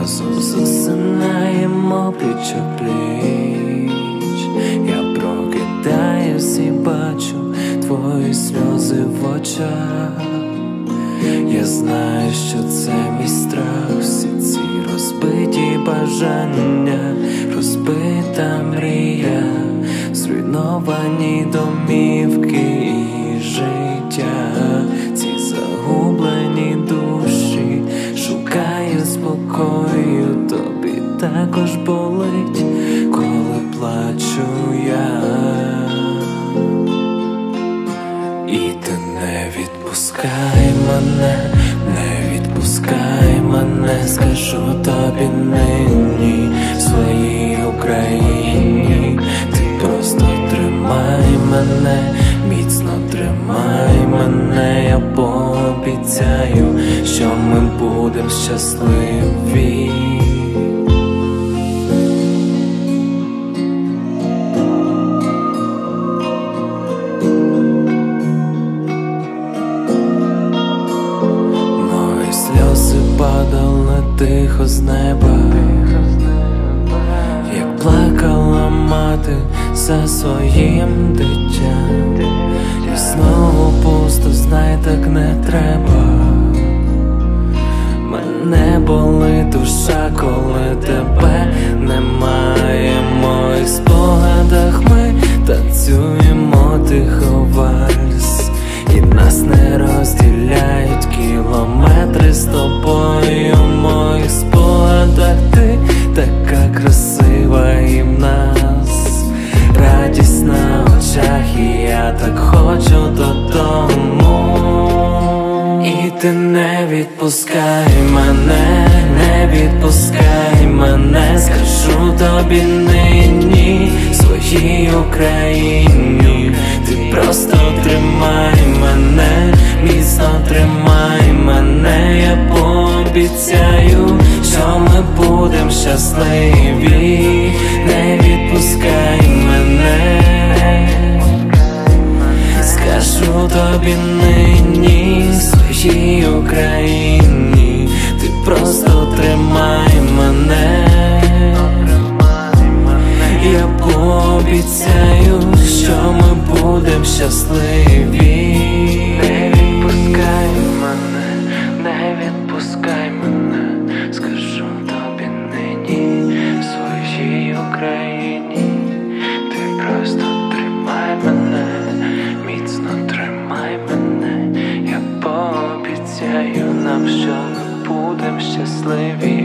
разом засинаємо пліч-о-пліч. Я прокидаюсь і бачу твої сльози в очах. Я знаю, що це мій страх, всі ці розбиті бажання, розбита мрія, зруйновані домівки і життя. Ці загублені душі шукають спокою, тобі також болить, коли плачу я. І ти не відпускай мене, не відпускай мене, скажу тобі нині в своїй Україні. Ти просто тримай мене, міцно тримай мене, я пообіцяю, що ми будем щасливі. Сльози падали тихо з неба, як плакала мати за своїм дитям. І знову пусто, знай, так не треба. Мене болить душа, коли тебе немає. В моїх спогадах ми танцюємо тихо вальс, і нас не розділяють кілометри з тобою. В моїх спогадах ти така красива, і в нас радість на очах, і я так хочу додому. І ти не відпускай мене, не відпускай мене, скажу тобі нині в своїй Україні. Ти просто тримай мене, міцно тримай мене, я пообіцяю, що ми будем щасливі. Не відпускай мене, скажу тобі нині в своїй Україні. Ти просто тримай мене, я пообіцяю, що ми будем щасливі. Не відпускай мене, не відпускай мене, скажу тобі нині в своїй Україні. Ти просто тримай мене, міцно тримай мене, я пообіцяю нам, що ми будем щасливі.